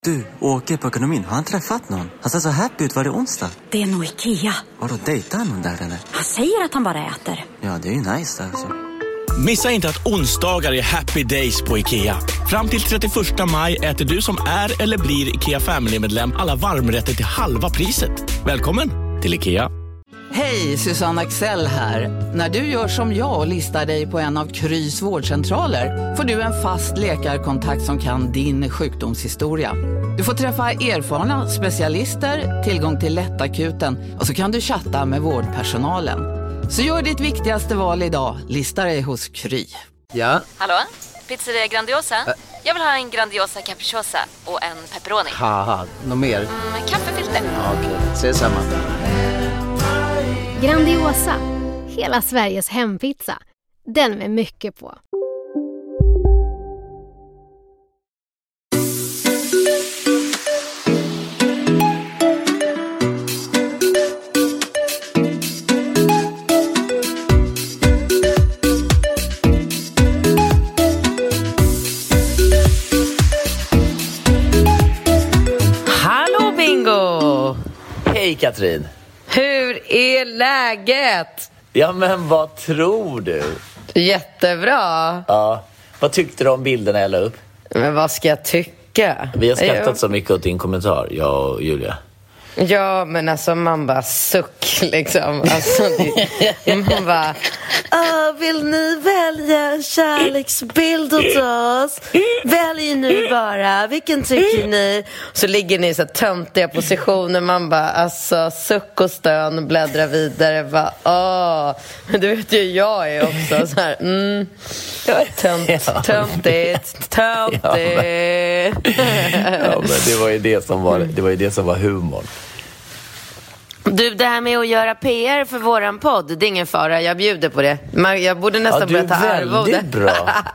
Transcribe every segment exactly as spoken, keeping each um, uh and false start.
Du, åker på ekonomin. Har han träffat någon? Han ser så happy ut. Var det onsdag? Det är nog Ikea. Har du dejtat någon där eller? Han säger att han bara äter. Ja, det är ju nice alltså. Missa inte att onsdagar är happy days på Ikea. Fram till trettioförsta maj äter du som är eller blir Ikea Family-medlem alla varmrätter till halva priset. Välkommen till Ikea. Hej, Susanne Axel här. När du gör som jag och listar dig på en av Krys vårdcentraler får du en fast läkarkontakt som kan din sjukdomshistoria. Du får träffa erfarna specialister, tillgång till lättakuten och så kan du chatta med vårdpersonalen. Så gör ditt viktigaste val idag, lista dig hos Kry. Ja? Hallå? Pizzeria Grandiosa? Ä- Jag vill ha en Grandiosa capriciosa och en pepperoni. Haha, något mer? Mm, kaffefilter. Ja, okej, okay. Ses samma. Grandiosa, hela Sveriges hempizza. Den med mycket på. Hallå Bingo! Hej Katrin! Hur är läget? Ja, men vad tror du? Jättebra. Ja, vad tyckte du om bilderna jag la upp? Men vad ska jag tycka? Vi har skrattat jag... så mycket åt din kommentar, jag och Julia. Ja, men alltså man bara suck liksom. Alltså, det, man bara, Åh, vill ni välja en kärleksbild åt oss? Välj nu bara, vilken tycker ni? Så ligger ni i så töntiga positioner. Man bara, alltså suck och stön, bläddra vidare. Bara, åh, men du vet ju jag är också så här, mm, tönt, töntigt, töntigt. Ja, men det var ju det som var, det var ju det som var humor. Du, det här med att göra P R för våran podd, det är ingen fara, jag bjuder på det. Jag borde nästan ja, börja ta arvode. Väldigt bra.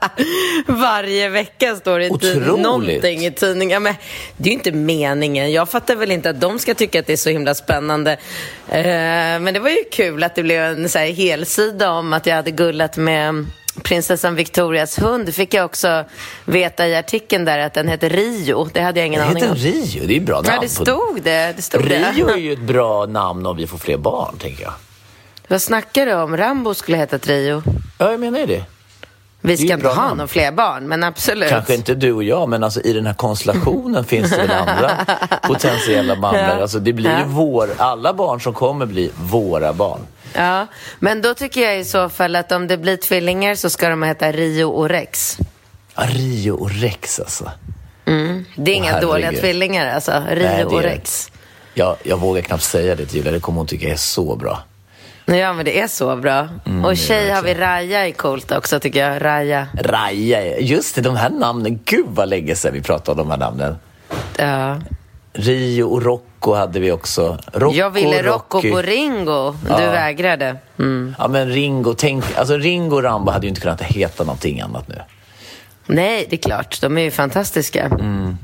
Varje vecka står det Otroligt. någonting i tidningen. Men det är ju inte meningen. Jag fattar väl inte att de ska tycka att det är så himla spännande. Eh, men det var ju kul att det blev en så här helsida om att jag hade gullat med prinsessan Victorias hund. Fick jag också veta i artikeln där att den heter Rio. Det hade jag ingen det aning om. Det heter Rio, det är bra namn. Ja, det stod det. det, stod Rio det. är ju ett bra namn om vi får fler barn, tänker jag. Vad snackar du om? Rambo skulle heta Rio. Ja, jag menar ju det. Vi ska inte ha namn. några fler barn, men absolut. Kanske inte du och jag, men alltså i den här konstellationen finns det väl andra potentiella barn. Ja. Alltså det blir ju Ja. vår, alla barn som kommer blir våra barn. Ja, men då tycker jag i så fall att om det blir tvillingar så ska de heta Rio och Rex. Ja, Rio och Rex alltså. Mm. Det är Åh, inga herregud. dåliga tvillingar alltså, Rio Nej, det och är- Rex. Ja, jag vågar knappt säga det till Julia, det kommer hon tycka är så bra. Ja, men det är så bra. Mm, och tjej det är har vi Raja i coolt också tycker jag, Raja. Raja, just det, de här namnen, gud vad länge sedan vi pratade om de här namnen. Ja. Rio och Rocco hade vi också. Rocco, Jag ville Rocco Rocky. på Ringo, du Ja. vägrade. Mm. Ja, men Ringo, tänk, alltså Ringo och Rambo hade ju inte kunnat heta någonting annat nu. Nej, det är klart, de är ju fantastiska. Mm.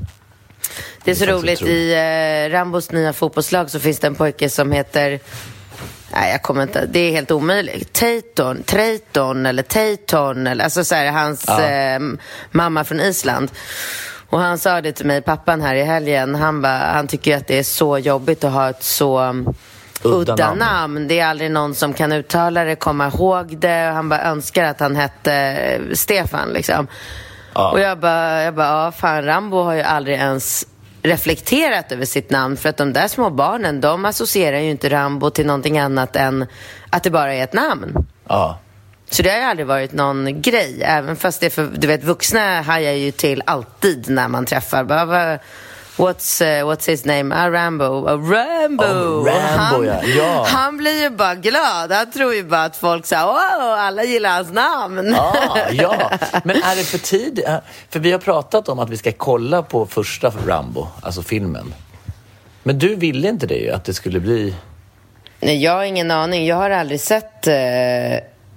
Det är så Det är roligt, faktiskt i eh, Rambos nya fotbollslag så finns det en pojke som heter... Nej, jag kommer inte... Det är helt omöjligt. Tayton, Trayton eller Tayton. Eller, alltså så här, hans Ja. eh, mamma från Island. Och han sa det till mig, pappan här i helgen. Han, ba, han tycker ju att det är så jobbigt att ha ett så um, udda, Udda namn. namn. Det är aldrig någon som kan uttala det, komma ihåg det. Han bara önskar att han hette eh, Stefan liksom. Ja. Och jag bara, jag bara, ja fan, Rambo har ju aldrig ens reflekterat över sitt namn, för att de där små barnen, de associerar ju inte Rambo till någonting annat än att det bara är ett namn. Ja. Så det har ju aldrig varit någon grej, även fast det är för, du vet, vuxna hajar ju till alltid när man träffar. Bara, vad, what's, uh, what's his name? Ah, Rambo. Oh, Rambo. Oh, Rambo, han, ja. Ja. Han blir ju bara glad. Han tror ju bara att folk säger, wow, alla gillar hans namn. Ah, ja, men är det för tid? För vi har pratat om att vi ska kolla på första Rambo, alltså filmen. Men du ville inte det ju, att det skulle bli... Nej, jag har ingen aning. Jag har aldrig sett eh,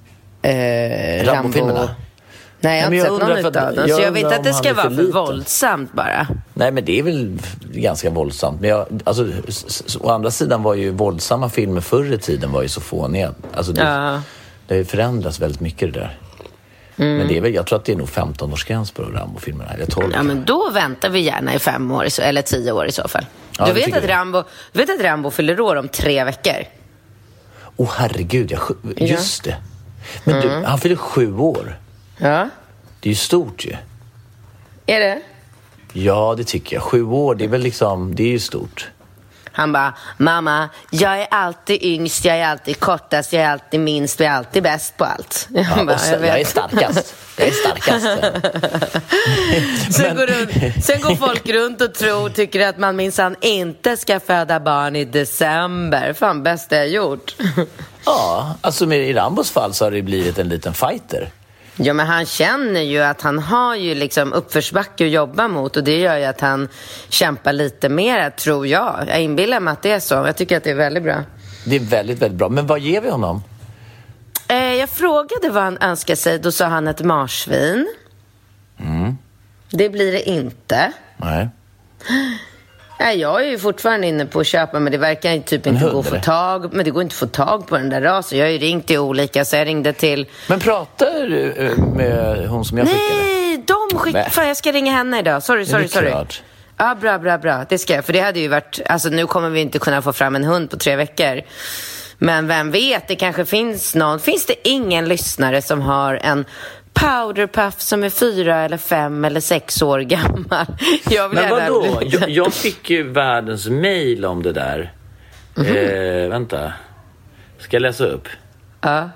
eh, Rambo. Rambo-filmerna? Nej, jag har Nej, inte men sett jag någon undrar för utav att- dem. jag Så jag vet undrar att det om ska han är vara för för liten. våldsamt bara. Nej, men det är väl ganska våldsamt. Men jag, alltså, s- s- å andra sidan var ju våldsamma filmer förr i tiden var ju så fåniga. Alltså det, Ja. det har ju förändrats väldigt mycket det där. Mm. Men det är väl, jag tror att det är nog femton-årsgräns på Rambo-filmerna, eller tolv. Ja, men då väntar vi gärna i fem år eller tio år i så fall. Ja, du, vet att Rambo, du vet att Rambo fyller år om tre veckor? Åh, oh, herregud, jag, just ja. det. Men mm. du, han fyller sju år. Ja. Det är ju stort ju. Är det? Ja, det tycker jag. Sju år, det är väl liksom, det är ju stort. Han bara, mamma, jag är alltid yngst, jag är alltid kortast, jag är alltid minst och jag är alltid bäst på allt. Jag, ja, bara, sen, jag, vet. jag är starkast. Jag är starkast. sen, Men... går runt, sen går folk runt och tror, tycker att man minsann inte ska föda barn i december. Fan, bästa jag gjort. Ja, alltså med, i Rambos fall så har det blivit en liten fighter. Ja, men han känner ju att han har ju liksom uppförsbacke att jobba mot och det gör ju att han kämpar lite mer, tror jag. Jag inbillar mig att det är så. Jag tycker att det är väldigt bra. Det är väldigt, väldigt bra. Men vad ger vi honom? Eh, jag frågade vad han önskar sig. Då sa han ett marsvin. Mm. Det blir det inte. Nej. Nej, jag är ju fortfarande inne på att köpa, men det verkar ju typ inte gå att få tag. Men det går inte att få tag på den där rasen. Jag har ju ringt till olika, så jag ringde till... Men pratar du med hon som jag skickade? Nej, de skickade... Fan, jag ska ringa henne idag. Sorry, sorry, sorry. Klart. Ja, bra, bra, bra. Det ska jag. För det hade ju varit... Alltså, nu kommer vi inte kunna få fram en hund på tre veckor. Men vem vet, det kanske finns någon... Finns det ingen lyssnare som har en... powderpuff som är fyra eller fem eller sex år gammal? Jag Men vadå? Jag, jag fick ju världens mejl om det där. Mm-hmm. eh, Vänta. Ska jag läsa upp? Ja.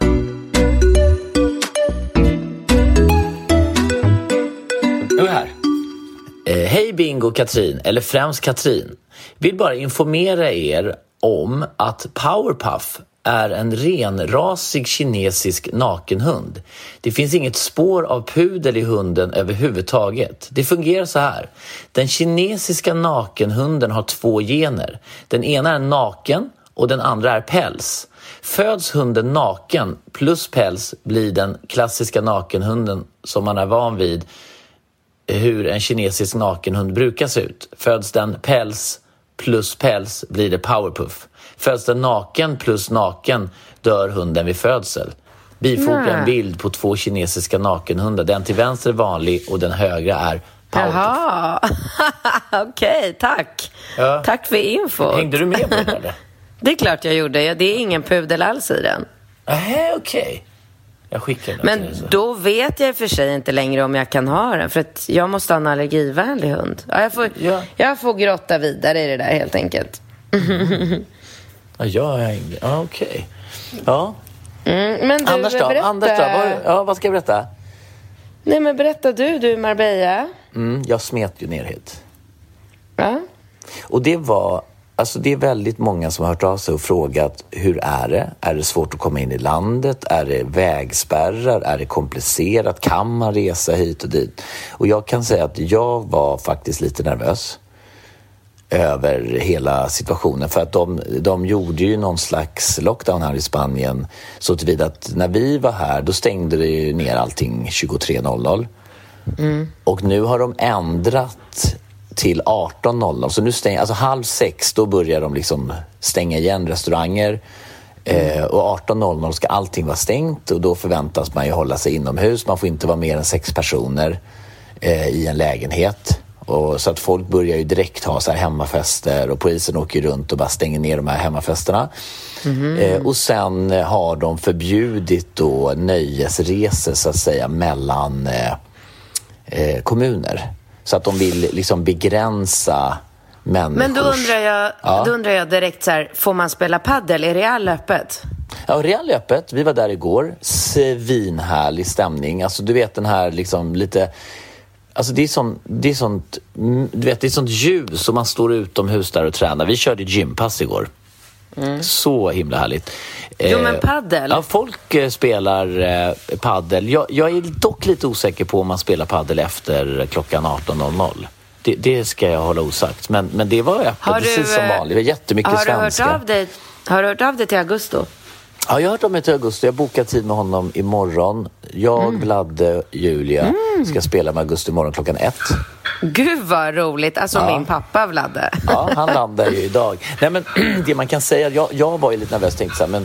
Nu här. Eh, Hej Bingo Katrin, eller främst Katrin. Vill bara informera er om att Powerpuff är en renrasig kinesisk nakenhund. Det finns inget spår av pudel i hunden överhuvudtaget. Det fungerar så här. Den kinesiska nakenhunden har två gener. Den ena är naken och den andra är päls. Föds hunden naken plus päls blir den klassiska nakenhunden som man är van vid hur en kinesisk nakenhund brukar se ut. Föds den päls plus päls blir det Powerpuff. Föds den naken plus naken dör hunden vid födsel. Bifogar en bild på två kinesiska nakenhundar. Den till vänster är vanlig och den högra är Powerpuff. Jaha, okej, okay, tack. Ja. Tack för info. Hängde du med på det eller? Det är klart jag gjorde. Det är ingen pudel alls i den. Nej, okej. Okay. Jag skickar den. Men då vet jag för sig inte längre om jag kan ha den. För att jag måste ha en allergivänlig hund. Ja, jag, får, ja. jag får grotta vidare i det där helt enkelt. Ja, jag ja, okej. Okay. Ja. Mm, men du, Anders då? berätta. Anders då? Vad, ja, vad ska jag berätta? Nej, men berätta du, du Marbella. Mm, jag smet ju ner hit. Ja. Och det var... Alltså det är väldigt många som har hört av sig och frågat hur är det? Är det svårt att komma in i landet? Är det vägspärrar? Är det komplicerat? Kan man resa hit och dit? Och jag kan säga att jag var faktiskt lite nervös över hela situationen. För att de, de gjorde ju någon slags lockdown här i Spanien. Så tillvida att när vi var här då stängde det ju ner allting tjugotre noll noll. Mm. Och nu har de ändrat till arton noll noll. Så nu stänger, alltså halv sex då börjar de liksom stänga igen restauranger. Mm. Eh, och arton noll noll ska allting vara stängt och då förväntas man ju hålla sig inomhus. Man får inte vara mer än sex personer eh, i en lägenhet. Och så att folk börjar ju direkt ha så här hemmafester och polisen åker runt och bara stänger ner de här hemmafesterna. Mm. Eh, och sen har de förbjudit då nöjesresor så att säga mellan eh, eh, kommuner. Så att de vill liksom begränsa människors... Men då undrar jag, ja. då undrar jag direkt så här, får man spela paddel? Är Real öppet? Ja, Real är öppet. Vi var där igår. Svinhärlig stämning. Alltså du vet den här liksom lite... Alltså det är sånt, det är sånt, du vet, det är sånt ljus och man står utomhus där och tränar. Vi körde gympass igår. Mm. Så himla härligt. Jo, men paddel? Ja, folk eh, spelar eh, paddel. Jag, jag är dock lite osäker på om man spelar paddel efter klockan arton noll noll. Det, det ska jag hålla osagt. Men, men det var öppet, precis som vanligt. Det var jättemycket har svenska. Du hört av dig, har du hört av dig till Augusto? Ja, jag har hört om det till Augusto. Jag bokar tid med honom imorgon. Jag, mm. Vladde, Julia mm. ska spela med Augusto imorgon klockan ett. Gud vad roligt. Alltså ja. Min pappa Vladde. Ja, han landar ju idag. Nej, men det man kan säga, jag, jag var ju lite nervös, tänkte så här, men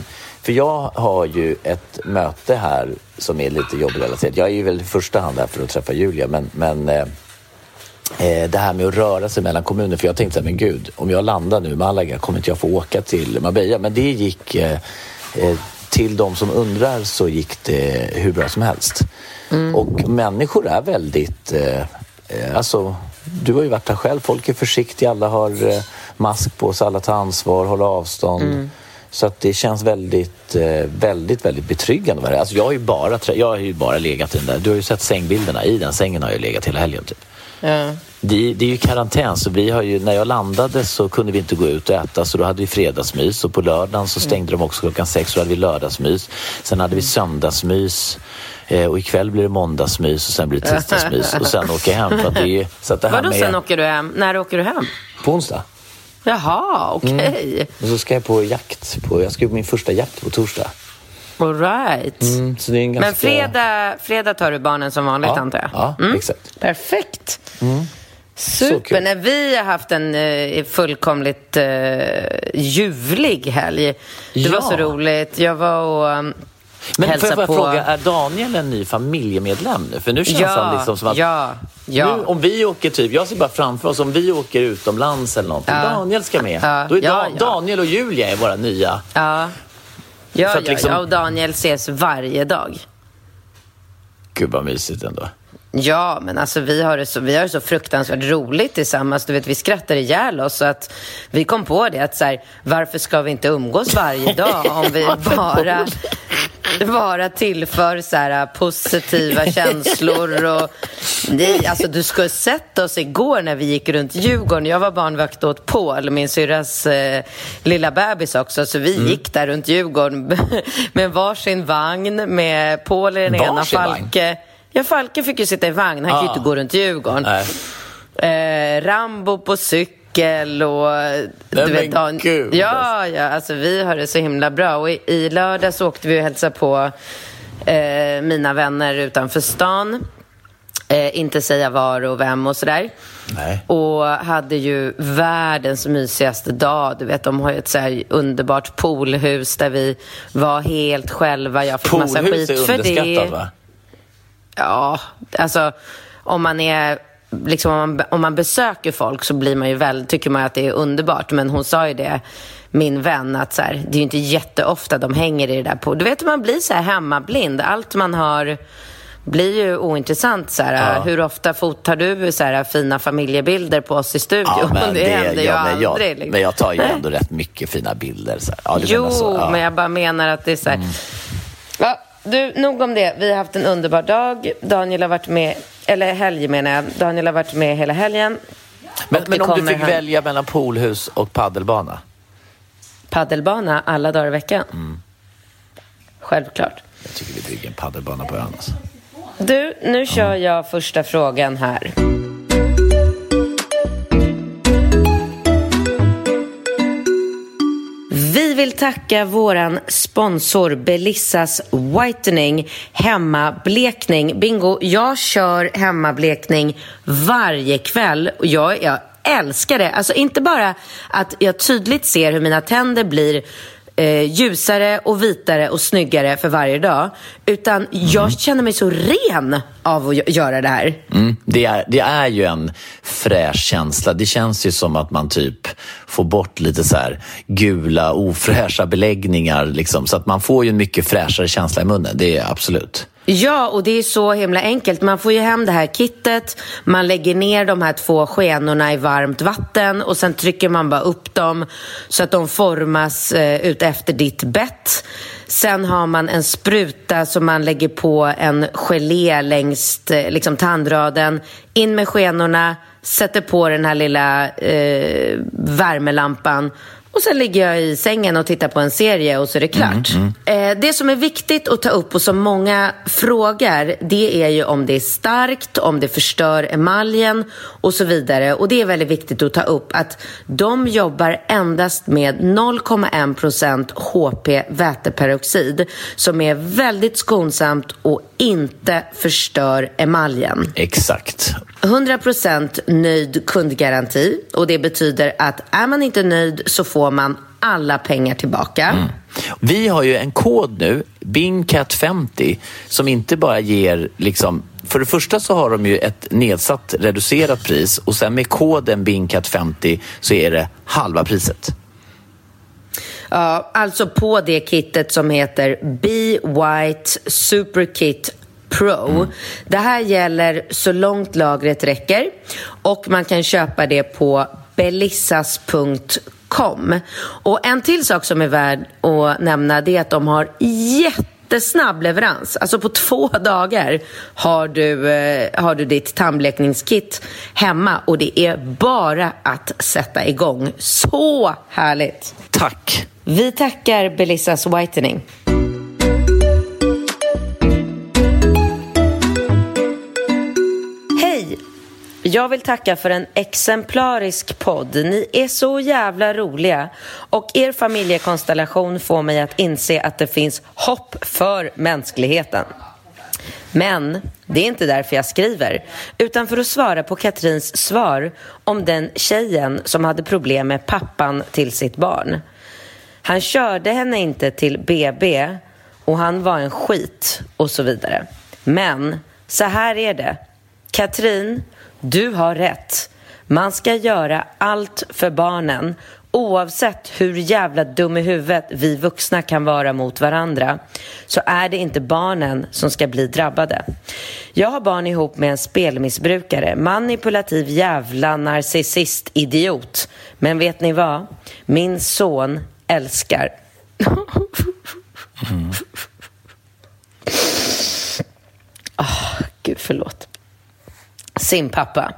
För jag har ju ett möte här som är lite jobbrelaterat. Jag är ju väl i första hand här för att träffa Julia, men, men eh, det här med att röra sig mellan kommuner. För jag tänkte, men gud, om jag landar nu i Malaga kommer inte jag få åka till Marbella. Men det gick, eh, till de som undrar så gick det hur bra som helst. Mm. Och människor är väldigt, eh, alltså du har ju varit här själv, folk är försiktiga, alla har eh, mask på sig, alla tar ansvar, håller avstånd. Mm. Så att det känns väldigt, väldigt, väldigt betryggande. Alltså jag har ju bara, jag har ju bara legat i den där. Du har ju sett sängbilderna. I den sängen har jag legat hela helgen typ. Ja. Det, det är ju karantän, så vi har ju, när jag landade så kunde vi inte gå ut och äta, så då hade vi fredagsmys, och på lördagen så stängde mm. de också klockan sex, så hade vi lördagsmys. Sen hade vi söndagsmys, och ikväll blir det måndagsmys och sen blir det tisdagsmys och sen åker jag hem. För att det är, så att det här Vadå med... sen åker du hem? När åker du hem? På onsdag. Jaha, okej. Okay. Mm. Och så ska jag på jakt. På, jag ska på min första jakt på torsdag. All right. Mm, så det är en ganska... Men fredag, fredag tar du barnen som vanligt, ja, antar jag? Ja, mm. exakt. Perfekt. Mm. Super. När vi har haft en uh, fullkomligt uh, ljuvlig helg. Det ja. var så roligt. Jag var och... Um, Men får jag bara på... fråga, är Daniel en ny familjemedlem nu? För nu känns ja, han liksom som att... Ja, ja. Nu, om vi åker typ, jag ser bara framför oss, om vi åker utomlands eller någonting, ja. Daniel ska med. Ja, då är ja, da- ja. Daniel och Julia är våra nya. Ja, ja, att, ja, liksom... ja och Daniel ses varje dag. Gud vad mysigt ändå. Ja, men alltså vi har det så, vi har det så fruktansvärt roligt tillsammans. Du vet, vi skrattar ihjäl oss, så att vi kom på det att så här, varför ska vi inte umgås varje dag om vi bara... bara tillför så här positiva känslor. Och nej, alltså du skulle sett oss igår när vi gick runt Djurgården. Jag var barnvakt åt Paul, min syrras eh, lilla bebis också. Så vi mm. gick där runt Djurgården med varsin vagn, med Paul i den ena, Falke. Ja, Falke fick ju sitta i vagn. Han ah. kan ju inte gå runt Djurgården. Eh, Rambo på cykel. Och du Nej, vet, men gud, ja, ja, alltså vi har det så himla bra. Och i, i lördag så åkte vi och hälsade på eh, mina vänner utanför stan. Eh, inte säga var och vem och sådär. Nej. Och hade ju världens mysigaste dag. Du vet, de har ju ett så här underbart poolhus där vi var helt själva. Jag fick poolhus massa skit för det. Poolhus är underskattat, va? Ja, alltså om man är... Liksom om, man, om man besöker folk så blir man ju väl, tycker man att det är underbart. Men hon sa ju det, min vän, att så här, det är ju inte jätteofta de hänger i det där på. Du vet, man blir så här hemmablind. Allt man har blir ju ointressant. Så här, ja. Hur ofta fotar du så här fina familjebilder på oss i studion? Ja, men det, det händer ju ja, aldrig. Jag, liksom. Men jag tar ju ändå rätt mycket fina bilder. Så här. Ja, jo, så, ja. men jag bara menar att det är så här... Mm. Ja, du, nog om det. Vi har haft en underbar dag. Daniel har varit med, eller helg menar jag. Daniel har varit med hela helgen. Men, men om du fick här... välja mellan poolhus och paddelbana? Paddelbana alla dagar i veckan. Mm. Självklart. Jag tycker vi bygger en paddelbana på ön. Alltså. Du, nu kör jag första frågan här. Vi vill tacka våran sponsor Belissas Whitening hemmablekning. Bingo, jag kör hemmablekning varje kväll och jag, jag älskar det. Alltså inte bara att jag tydligt ser hur mina tänder blir eh, ljusare och vitare och snyggare för varje dag, utan mm. jag känner mig så ren av att göra det här. Mm. Det, är, det är ju en fräsch känsla. Det känns ju som att man typ får bort lite så här gula, ofräscha beläggningar liksom, så att man får ju en mycket fräschare känsla i munnen. Det är absolut. Ja, och det är så himla enkelt. Man får ju hem det här kittet, man lägger ner de här två skenorna i varmt vatten och sen trycker man bara upp dem så att de formas eh, ut efter ditt bett. Sen har man en spruta som man lägger på en gelé längs eh, liksom tandraden. In med skenorna, sätter på den här lilla eh, värmelampan. Och sen ligger jag i sängen och tittar på en serie och så är det klart. Mm, mm. Eh, det som är viktigt att ta upp och som många frågar, det är ju om det är starkt, om det förstör emaljen och så vidare. Och det är väldigt viktigt att ta upp att de jobbar endast med noll komma en procent H P väteperoxid som är väldigt skonsamt och inte förstör emaljen. Exakt. hundra procent nöjd kundgaranti, och det betyder att är man inte nöjd så får får man alla pengar tillbaka. Mm. Vi har ju en kod nu, Bingcat femtio, som inte bara ger liksom, för det första så har de ju ett nedsatt reducerat pris och sen med koden Bingcat femtio så är det halva priset. Ja, alltså på det kittet som heter Be White Super Kit Pro. Mm. Det här gäller så långt lagret räcker och man kan köpa det på belissas punkt com. Och en till sak som är värd att nämna, det är att de har jättesnabb leverans. Alltså på två dagar har du, eh, har du ditt tandblekningskit hemma och det är bara att sätta igång. Så härligt! Tack! Vi tackar Belissas Whitening. Hej! Jag vill tacka för en exemplarisk podd. Ni är så jävla roliga. Och er familjekonstellation får mig att inse att det finns hopp för mänskligheten. Men det är inte därför jag skriver, utan för att svara på Katrins svar om den tjejen som hade problem med pappan till sitt barn. Han körde henne inte till B B och han var en skit och så vidare. Men så här är det. Katrin, du har rätt. Man ska göra allt för barnen, oavsett hur jävla dum i huvudet vi vuxna kan vara mot varandra, så är det inte barnen som ska bli drabbade. Jag har barn ihop med en spelmissbrukare, manipulativ jävla narcissist idiot. Men vet ni vad? Min son älskar. Mm. Oh, gud, förlåt. Sin pappa.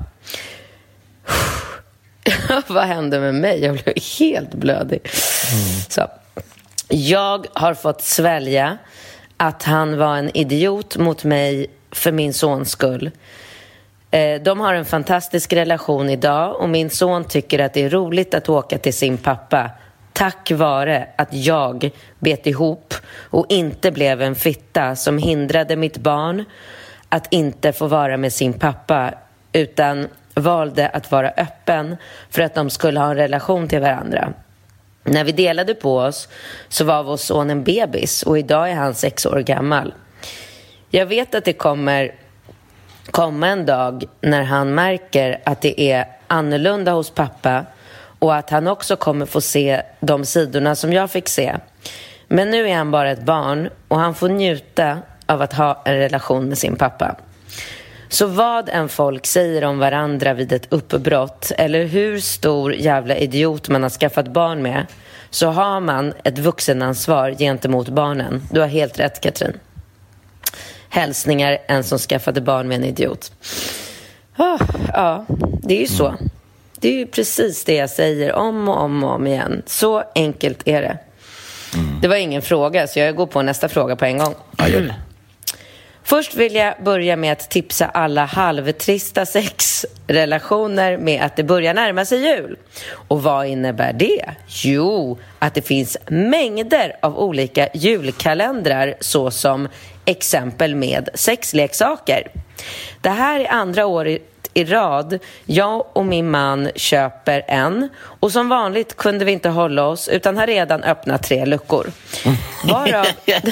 Vad hände med mig? Jag blev helt blödig. Mm. Så. Jag har fått svälja att han var en idiot mot mig för min sons skull. De har en fantastisk relation idag och min son tycker att det är roligt att åka till sin pappa tack vare att jag bet ihop och inte blev en fitta som hindrade mitt barn att inte få vara med sin pappa, utan valde att vara öppen för att de skulle ha en relation till varandra. När vi delade på oss så var vår son en bebis och idag är han sex år gammal. Jag vet att det kommer komma en dag när han märker att det är annorlunda hos pappa och att han också kommer få se de sidorna som jag fick se. Men nu är han bara ett barn och han får njuta av att ha en relation med sin pappa. Så vad en folk säger om varandra vid ett uppbrott eller hur stor jävla idiot man har skaffat barn med, så har man ett vuxenansvar gentemot barnen. Du har helt rätt, Katrin. Hälsningar en som skaffade barn med en idiot. Oh, ja, det är ju så. Det är ju precis det jag säger om och om och om igen. Så enkelt är det. Mm. Det var ingen fråga, så jag går på nästa fråga på en gång. Mm. Först vill jag börja med att tipsa alla halvtrista sexrelationer med att det börjar närma sig jul. Och vad innebär det? Jo, att det finns mängder av olika julkalendrar, såsom exempel med sexleksaker. Det här är andra året i rad jag och min man köper en, och som vanligt kunde vi inte hålla oss utan har redan öppnat tre luckor. Varav,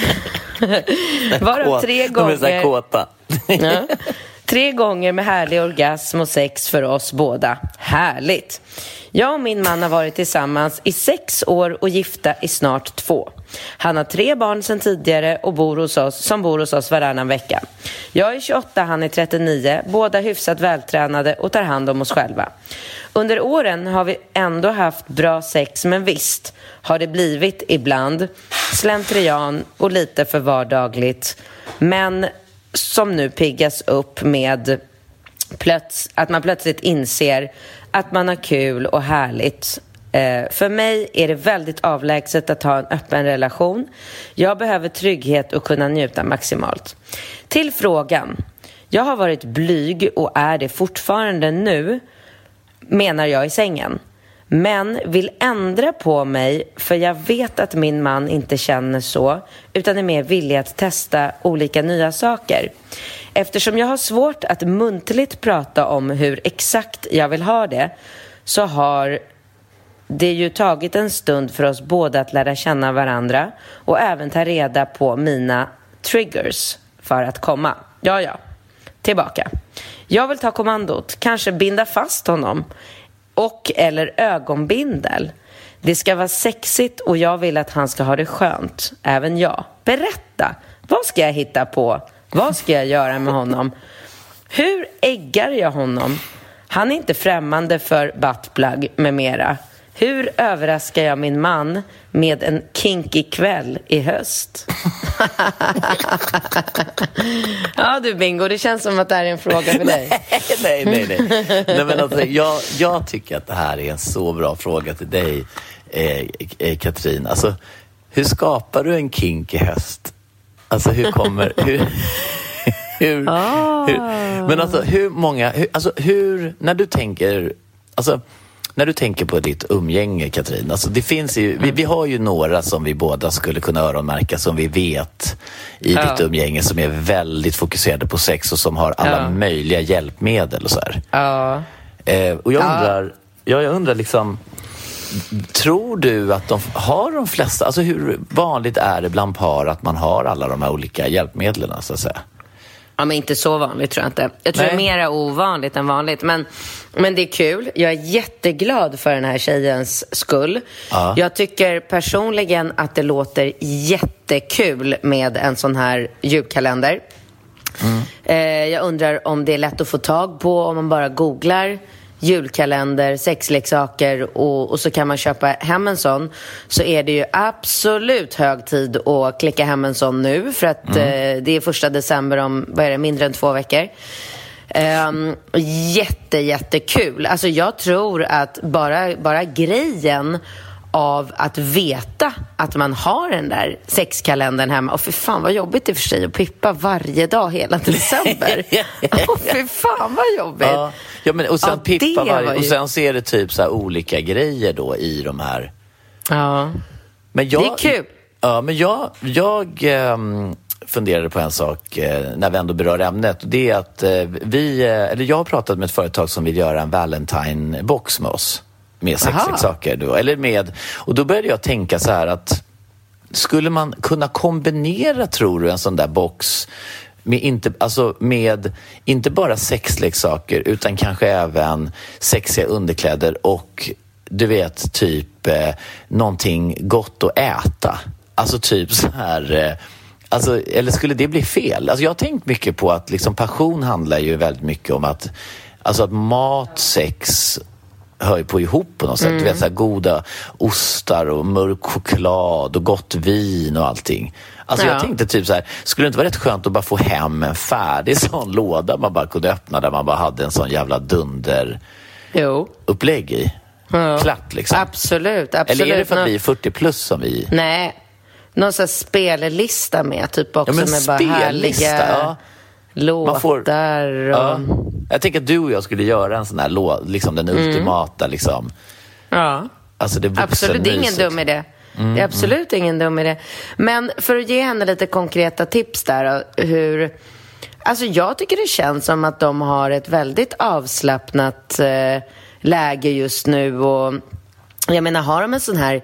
varav tre gånger ja, tre gånger med härlig orgasm och sex för oss båda. Härligt. Jag och min man har varit tillsammans i sex år och gifta i snart två. Han har tre barn sedan tidigare och bor hos oss, som bor hos oss varannan vecka. Jag är tjugoåtta, han är trettionio, båda hyfsat vältränade och tar hand om oss själva. Under åren har vi ändå haft bra sex, men visst har det blivit ibland slentrian och lite för vardagligt. Men som nu piggas upp med plöts- att man plötsligt inser att man har kul och härligt. Eh, för mig är det väldigt avlägset att ha en öppen relation. Jag behöver trygghet och kunna njuta maximalt. Till frågan. Jag har varit blyg och är det fortfarande nu, menar jag, i sängen. Men vill ändra på mig, för jag vet att min man inte känner så, utan är mer villig att testa olika nya saker. Eftersom jag har svårt att muntligt prata om hur exakt jag vill ha det, så har det ju tagit en stund för oss båda att lära känna varandra och även ta reda på mina triggers för att komma. Ja, ja. Tillbaka. Jag vill ta kommandot, kanske binda fast honom och eller ögonbindel. Det ska vara sexigt och jag vill att han ska ha det skönt. Även jag. Berätta. Vad ska jag hitta på? Vad ska jag göra med honom? Hur äggar jag honom? Han är inte främmande för buttplug med mera. Hur överraskar jag min man med en kinky kväll i höst? Ja du Bingo, det känns som att det här är en fråga för dig. nej, nej, nej. nej men alltså, jag, jag tycker att det här är en så bra fråga till dig, eh, eh, Katrin. Alltså, hur skapar du en kinky höst? Alltså hur kommer... Hur, hur, ah. hur, men alltså hur många... Hur, alltså hur... När du tänker... Alltså... När du tänker på ditt umgänge, Katrin, alltså det finns ju, vi, vi har ju några som vi båda skulle kunna öronmärka som vi vet i ja. ditt umgänge som är väldigt fokuserade på sex och som har alla ja. möjliga hjälpmedel och så här. Ja. Eh, och jag ja. undrar, ja, jag undrar liksom, tror du att de har de flesta, alltså hur vanligt är det bland par att man har alla de här olika hjälpmedlen så att säga? Ja, men inte så vanligt tror jag inte. Jag tror Nej. det är mer ovanligt än vanligt. Men, men det är kul. Jag är jätteglad för den här tjejens skull. Ja. Jag tycker personligen att det låter jättekul med en sån här julkalender. Mm. Eh, jag undrar om det är lätt att få tag på om man bara googlar julkalender, sexleksaker och, och så kan man köpa hem en sån, så är det ju absolut hög tid att klicka hem en sån nu för att mm. eh, det är första december om, vad är det, mindre än två veckor. Um, jätte, jättekul. Alltså jag tror att bara, bara grejen av att veta att man har den där sexkalendern hemma. Och för fan vad jobbigt det är för sig att pippa varje dag hela december. Och för fan vad jobbigt. Ja, ja men och sen ja, pippa varje, ju... och sen ser det typ så här olika grejer då i de här. Ja. Men jag, det är kul. Ja, men jag jag um, funderade på en sak uh, när vi ändå berör ämnet, och det är att uh, vi uh, eller jag har pratat med ett företag som vill göra en Valentine-box med oss. Med sexleksaker då, eller med, och då började jag tänka så här att skulle man kunna kombinera, tror du, en sån där box med inte, alltså med inte bara sexleksaker utan kanske även sexiga underkläder och du vet typ eh, någonting gott att äta, alltså typ så här eh, alltså, eller skulle det bli fel? Alltså jag har tänkt mycket på att liksom passion handlar ju väldigt mycket om att alltså att mat, sex hör ju på ihop på något sätt. Mm. Du vet så här goda ostar och mörk choklad och gott vin och allting. Alltså ja. jag tänkte typ så här, skulle det inte vara rätt skönt att bara få hem en färdig sån låda man bara kunde öppna där man bara hade en sån jävla dunder jo. upplägg i? Ja. Platt liksom. Absolut, absolut. Eller är det för att vi är fyrtio plus som vi... Nej, någon sån här spellista med typ också ja, med bara härliga ja. låtar får, och... ja. Jag tänker att du och jag skulle göra en sån här låt, liksom den mm. ultimata liksom. Ja. Alltså det absolut, det är ingen dum idé. Mm, det är absolut mm. ingen dum idé. Men för att ge henne lite konkreta tips där, hur... Alltså jag tycker det känns som att de har ett väldigt avslappnat eh, läge just nu. Och jag menar, har de en sån här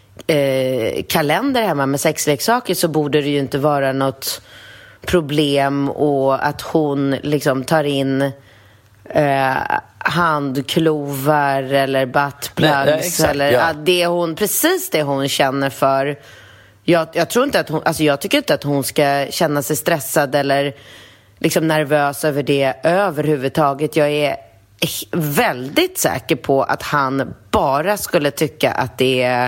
eh, kalender hemma med sexleksaker så borde det ju inte vara något problem, och att hon liksom tar in eh, handklovar eller buttplugs nej, nej, exakt, eller ja. det hon, precis det hon känner för. Jag, jag tror inte att hon, alltså jag tycker inte att hon ska känna sig stressad eller liksom nervös över det överhuvudtaget. Jag är väldigt säker på att han bara skulle tycka att det är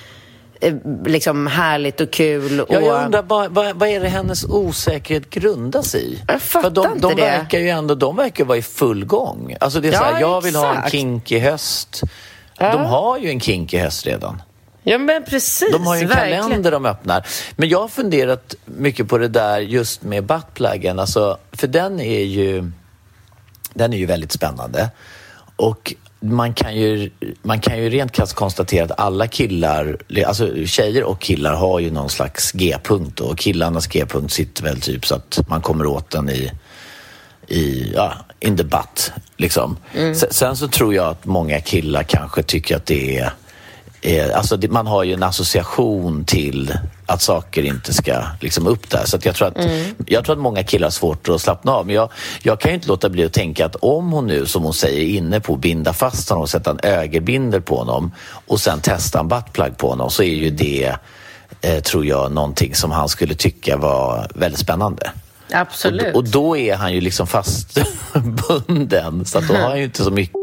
liksom härligt och kul. Och... Ja, jag undrar, vad, vad, vad är det hennes osäkerhet grundas i? Jag fattar För de, inte de det. verkar ju ändå, de verkar vara i full gång. Alltså det är ja, så här, jag vill exakt. ha en kinky höst. Ja. De har ju en kinky höst redan. Ja, men precis. De har ju en verkligen. kalender de öppnar. Men jag har funderat mycket på det där just med buttpluggen. Alltså, för den är ju den är ju väldigt spännande. Och man kan ju, man kan ju rent krasst konstatera att alla killar, alltså tjejer och killar har ju någon slags G-punkt, och killarnas G-punkt sitter väl typ så att man kommer åt den i, i ja, in the butt liksom. Mm. Sen, sen så tror jag att många killar kanske tycker att det är eh, alltså det, man har ju en association till att saker inte ska liksom upp där. Så att jag tror att mm. jag tror att många killar har svårt att slappna av. Men jag, jag kan ju inte låta bli att tänka att om hon nu, som hon säger, är inne på att binda fast honom och sätta en ögerbindel på honom och sen testa en buttplug på honom, så är ju det eh, tror jag någonting som han skulle tycka var väldigt spännande. Absolut. Och, och då är han ju liksom fastbunden, så att då har han ju inte så mycket.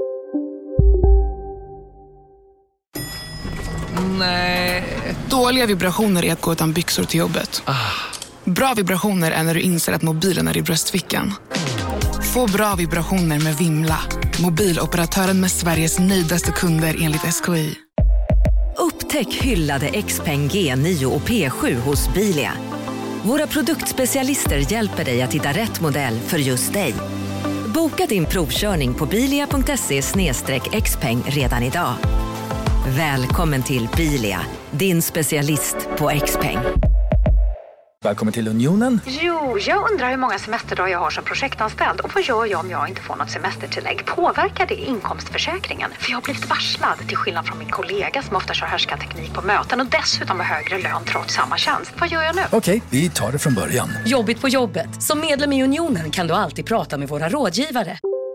Nej. Dåliga vibrationer är att gå utan byxor till jobbet. Ah. Bra vibrationer är när du inser att mobilen är i bröstfickan. Få bra vibrationer med Vimla. Mobiloperatören med Sveriges nöjdaste kunder enligt S K I. Upptäck hyllade Xpeng G nio och P sju hos Bilia. Våra produktspecialister hjälper dig att hitta rätt modell för just dig. Boka din provkörning på bilia punkt se slash xpeng redan idag. Välkommen till Bilia, din specialist på Xpeng. Välkommen till Unionen. Jo, jag undrar hur många semesterdagar jag har som projektanställd. Och vad gör jag om jag inte får något semestertillägg? Påverkar det inkomstförsäkringen? För jag har blivit varslad, till skillnad från min kollega som ofta kör härskarteknik på möten och dessutom har högre lön trots samma tjänst. Vad gör jag nu? Okej, vi tar det från början. Jobbigt på jobbet. Som medlem i Unionen kan du alltid prata med våra rådgivare.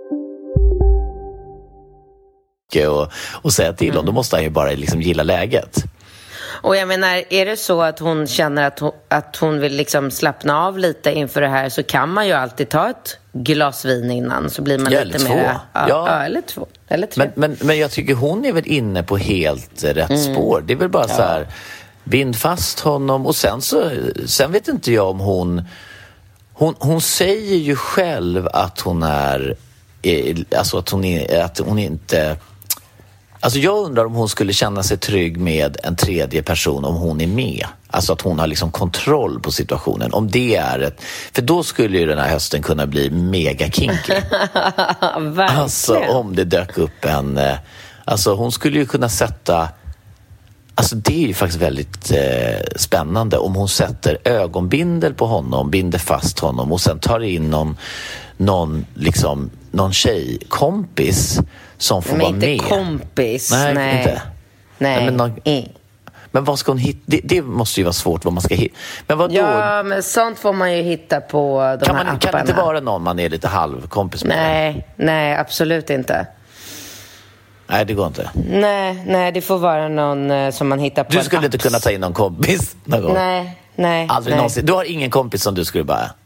Och, och säga till mm. dem, då måste han ju bara liksom gilla läget. Och jag menar, är det så att hon känner att hon, att hon vill liksom slappna av lite inför det här, så kan man ju alltid ta ett glas vin innan, så blir man ja, lite mer... Ja, ja. ja, eller två. Eller tre. Men, men, men jag tycker hon är väl inne på helt rätt mm. spår. Det är väl bara ja. så här, bind fast honom och sen så, sen vet inte jag om hon... Hon, hon säger ju själv att hon är... Alltså att hon, är, att hon inte... Alltså jag undrar om hon skulle känna sig trygg med en tredje person om hon är med. Alltså att hon har liksom kontroll på situationen. Om det är ett... För då skulle ju den här hösten kunna bli mega kinky. Alltså om det dök upp en... Alltså hon skulle ju kunna sätta... Alltså det är ju faktiskt väldigt eh, spännande om hon sätter ögonbindel på honom, binder fast honom och sen tar in någon, någon liksom... någon tjejkompis som får men vara inte med. kompis. Nej, nej. inte. Nej. Nej men, någon, mm. men vad ska hon hitta? Det, det måste ju vara svårt vad man ska hitta. Men vad då? Ja, men sånt får man ju hitta på de kan här man, apparna. Kan det inte vara någon man är lite halvkompis med? Nej, nej, absolut inte. Nej, det går inte. Nej, nej, det får vara någon uh, som man hittar på. Du skulle inte kunna ta in någon kompis någon gång? Nej, nej. Aldrig nej. någonsin. Du har ingen kompis som du skulle bara...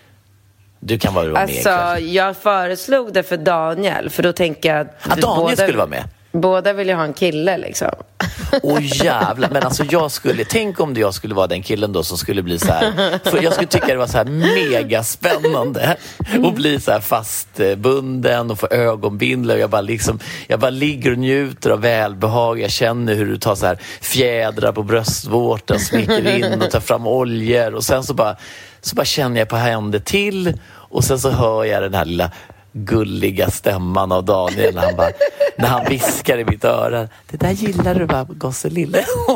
Du kan vara alltså, med. Alltså, jag föreslog det för Daniel. För då tänker jag att... Att Daniel båda, skulle vara med? Båda vill ju ha en kille, liksom. Åh oh, jävlar. Men alltså jag skulle... Tänk om jag skulle vara den killen då som skulle bli så här... För jag skulle tycka det var så här mega spännande. Och bli så här fastbunden och få ögonbindlar. Och jag bara liksom... Jag bara ligger och njuter av välbehag. Jag känner hur du tar så här fjädrar på bröstvårtan, smicker in och tar fram oljor. Och sen så bara... Så bara känner jag på händer till. Och sen så hör jag den här lilla gulliga stämman av Daniel när han, bara, när han viskar i mitt öra. Det där gillar du bara, gosselille. Åh,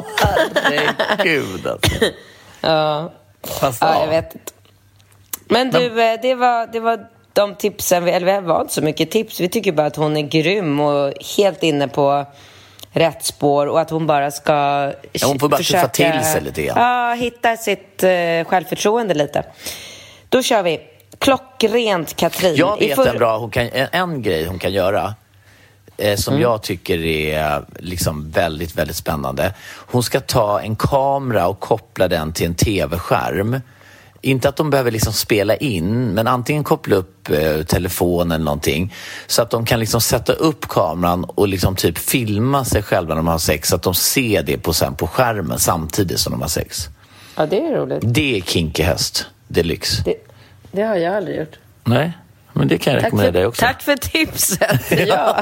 herregud alltså. Ja. Fast, ja, jag vet inte. Men du, Men... det var, det var de tipsen. Vi, eller vi har inte så mycket tips. Vi tycker bara att hon är grym och helt inne på rätt spår och att hon bara ska ja, hon får bara försöka till sig lite grann. Ja, hitta sitt uh, självförtroende lite. Då kör vi klockrent Katrin. Jag vet för... en bra hon kan, en, en grej hon kan göra eh, som mm. jag tycker är liksom väldigt, väldigt spännande. Hon ska ta en kamera och koppla den till en tv-skärm. Inte att de behöver liksom spela in, men antingen koppla upp eh, telefonen eller någonting så att de kan liksom sätta upp kameran och liksom typ filma sig själva när de har sex så att de ser det på, sen på skärmen samtidigt som de har sex. Ja, det är roligt. Det är kinky höst, deluxe. Det, det har jag aldrig gjort. Nej, men det kan jag rekommendera dig också. Tack för tipset. Ja.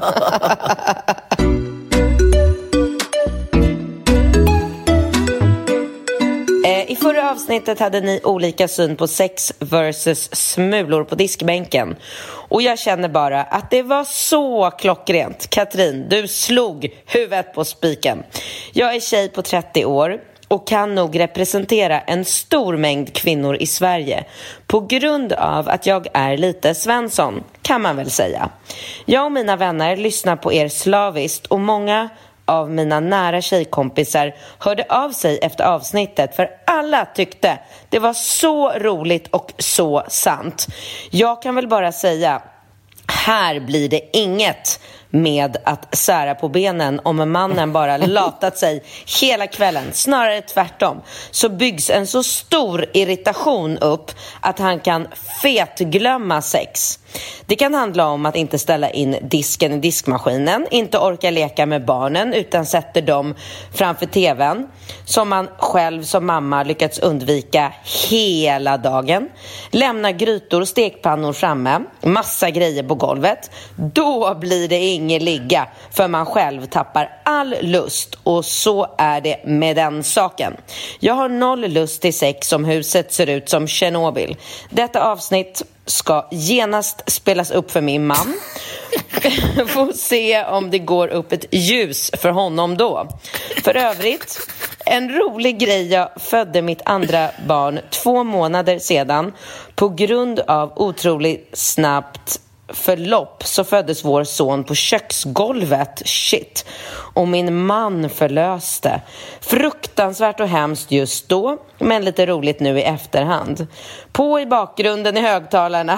I förra avsnittet hade ni olika syn på sex versus smulor på diskbänken. Och jag känner bara att det var så klockrent. Katrin, du slog huvudet på spiken. Jag är tjej på trettio år och kan nog representera en stor mängd kvinnor i Sverige på grund av att jag är lite Svensson, kan man väl säga. Jag och mina vänner lyssnar på er slaviskt och många av mina nära tjejkompisar hörde av sig efter avsnittet, för alla tyckte det var så roligt och så sant. Jag kan väl bara säga, här blir det inget med att sära på benen om mannen bara latat sig hela kvällen. Snarare tvärtom, så byggs en så stor irritation upp att han kan fetglömma sex. Det kan handla om att inte ställa in disken i diskmaskinen, inte orka leka med barnen utan sätter dem framför tvn, som man själv som mamma lyckats undvika hela dagen. Lämna grytor och stekpannor framme, massa grejer på golvet. Då blir det ingen ligga, för man själv tappar all lust, och så är det med den saken. Jag har noll lust till sex om huset ser ut som Tjernobyl. Detta avsnitt ska genast spelas upp för min man. Får se om det går upp ett ljus för honom då. För övrigt, en rolig grej: jag födde mitt andra barn två månader sedan. På grund av otroligt snabbt förlopp så föddes vår son på köksgolvet. Shit. Och min man förlöste. Fruktansvärt och hemskt just då, men lite roligt nu i efterhand. På i bakgrunden i högtalarna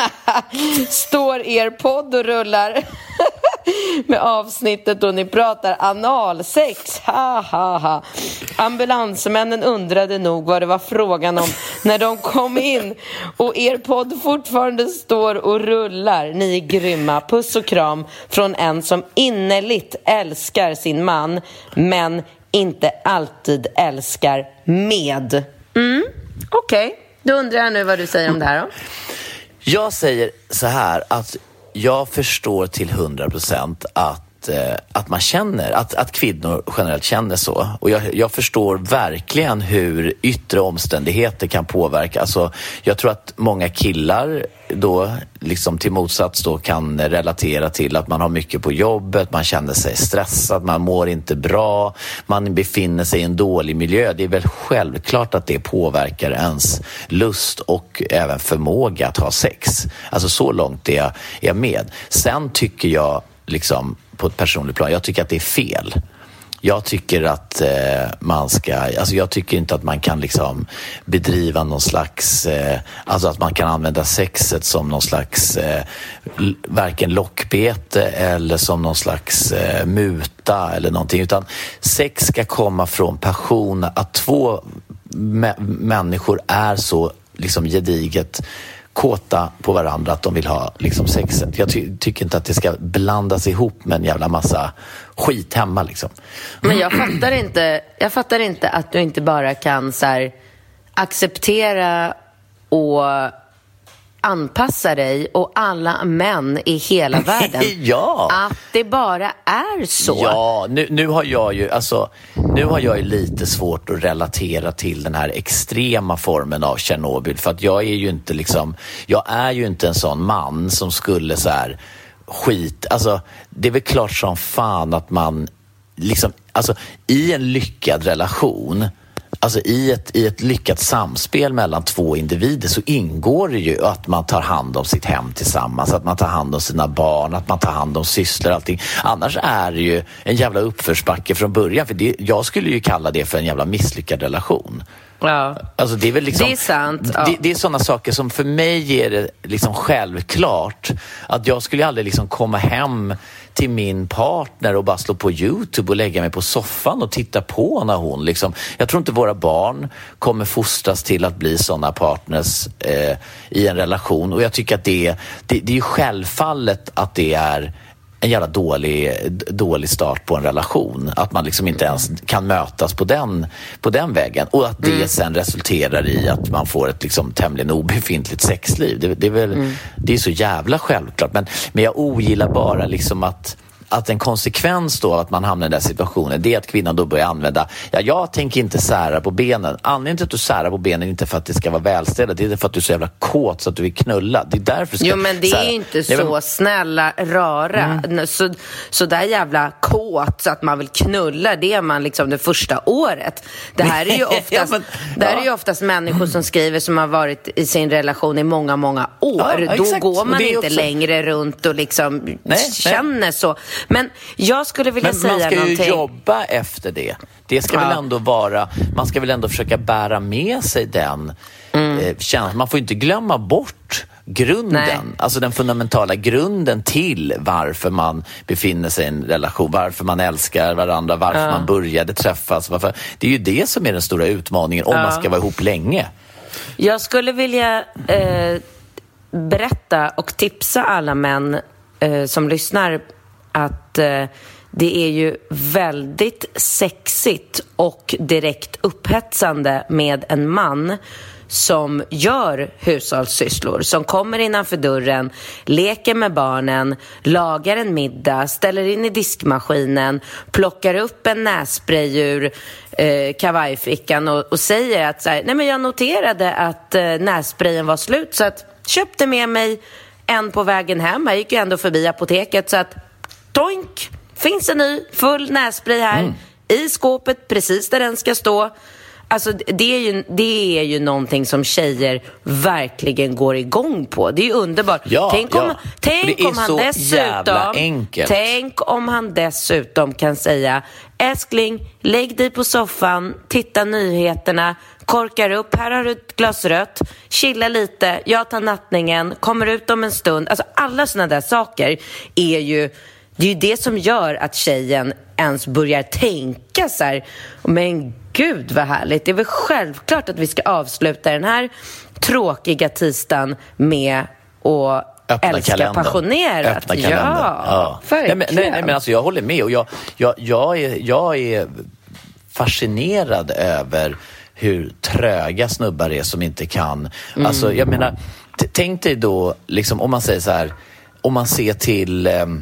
står er podd och rullar med avsnittet då ni pratar analsex. Ha, ha, ha. Ambulansmännen undrade nog vad det var frågan om när de kom in, och er podd fortfarande står och rullar. Ni är grymma. Puss och kram från en som innerligt älskar sin man, men inte alltid älskar med. Mm, okej. Okay. Då undrar jag nu vad du säger om det här då. Jag säger så här att jag förstår till hundra procent att, eh, att man känner, att, att kvinnor generellt känner så. Och jag, jag förstår verkligen hur yttre omständigheter kan påverka. Alltså, jag tror att många killar då, liksom till motsats då, kan relatera till att man har mycket på jobbet, man känner sig stressad, man mår inte bra, man befinner sig i en dålig miljö. Det är väl självklart att det påverkar ens lust och även förmåga att ha sex. Alltså så långt är jag, är jag med. Sen tycker jag liksom på ett personligt plan, jag tycker att det är fel. Jag tycker att eh, man ska, alltså jag tycker inte att man kan liksom bedriva någon slags, eh, alltså att man kan använda sexet som någon slags eh, l- varken lockbete eller som någon slags eh, muta eller någonting, utan sex ska komma från passion, att två mä- människor är så liksom gediget kåta på varandra att de vill ha liksom sexet. Jag ty- tycker inte att det ska blandas ihop med en jävla massa skit hemma liksom. Men jag fattar inte, jag fattar inte att du inte bara kan så här acceptera och anpassa dig, och alla män i hela världen. Ja. Att det bara är så. Ja, nu, nu har jag ju alltså, nu har jag ju lite svårt att relatera till den här extrema formen av Tjernobyl, för att jag är ju inte liksom, jag är ju inte en sån man som skulle så här skit, alltså det är väl klart som fan att man liksom, alltså i en lyckad relation, alltså i ett, i ett lyckat samspel mellan två individer, så ingår det ju att man tar hand om sitt hem tillsammans, att man tar hand om sina barn, att man tar hand om sysslor och allting. Annars är det ju en jävla uppförsbacke från början, för det, jag skulle ju kalla det för en jävla misslyckad relation. Ja. Alltså det är väl liksom, det är sant. Ja. Det, det är sådana saker som för mig är det liksom självklart att jag skulle aldrig liksom komma hem till min partner och bara slå på YouTube och lägga mig på soffan och titta på när hon liksom, jag tror inte våra barn kommer fostras till att bli sådana partners eh, i en relation, och jag tycker att det är, det, det är ju självfallet att det är en jävla dålig, dålig start på en relation, att man liksom inte ens kan mötas på den, på den vägen, och att det mm. sen resulterar i att man får ett liksom tämligen obefintligt sexliv. Det, det är väl, mm. det är så jävla självklart, men, men jag ogillar bara liksom att att en konsekvens då att man hamnar i den situationen, det är att kvinnan då börjar använda, ja, jag tänker inte sära på benen. Anledningen till att du särar på benen är inte för att det ska vara välstädat, det är för att du är så jävla kåt så att du vill knulla. Det är därför ska, jo, men det är ju inte så, men snälla rara. Mm. Så, så där jävla kåt så att man vill knulla, det är man liksom det första året. Det här är ju oftast, ja, men, det här ja. är ju oftast människor som skriver som har varit i sin relation i många, många år. Ja, då exakt. Går man inte också längre runt och liksom nej, känner nej. så. Men jag skulle vilja Men säga man ska någonting. ju jobba efter det. Det ska Ja. väl ändå vara, man ska väl ändå försöka bära med sig den mm. eh, känslan. Man får inte glömma bort grunden, Nej. alltså den fundamentala grunden till varför man befinner sig i en relation, varför man älskar varandra, varför Ja. man började träffas. Varför. Det är ju det som är den stora utmaningen om Ja. man ska vara ihop länge. Jag skulle vilja eh, berätta och tipsa alla män eh, som lyssnar att eh, det är ju väldigt sexigt och direkt upphetsande med en man som gör hushållssysslor, som kommer innanför dörren, leker med barnen, lagar en middag, ställer in i diskmaskinen, plockar upp en nässpray ur eh, kavajfickan och, och säger att så här, nej men jag noterade att eh, nässprayen var slut så att köpte med mig en på vägen hem. Jag gick ju ändå förbi apoteket så att toink, finns en ny full nässpray här mm. i skåpet precis där den ska stå. Alltså det är ju, det är ju någonting som tjejer verkligen går igång på. Det är ju underbart. Ja, tänk om, ja. tänk det är om han så dessutom jävla enkelt. Tänk om han dessutom kan säga: älskling, lägg dig på soffan, titta nyheterna, korkar upp, här har du ett glas rött, chilla lite, jag tar nattningen, kommer ut om en stund. Alltså alla såna där saker är ju, det är ju det som gör att tjejen ens börjar tänka så här, men gud vad härligt. Det är väl självklart att vi ska avsluta den här tråkiga tisdagen med att Öppna älska kalendern. passionerat. Öppna kalendern. Ja, ja. verkligen. Nej, men, nej, nej, men alltså jag håller med. Och jag, jag, jag, är, jag är fascinerad över hur tröga snubbar är som inte kan. Mm. Alltså, jag menar, t- tänk dig då, liksom, om man säger så här, om man ser till, um,